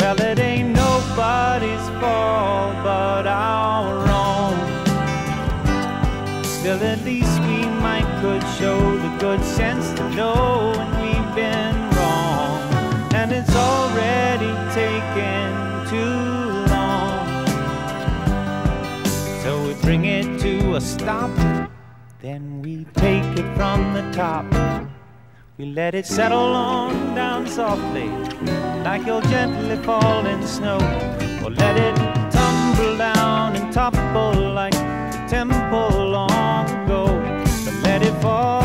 Well, it ain't nobody's fault but our own. Still, at least we might could show the good sense to know when we've been wrong. And it's already taken too long. So we bring it to a stop, then we take it from the top. We let it settle on down softly, like you'll gently falling snow. Or let it tumble down and topple like the temple long ago. But let it fall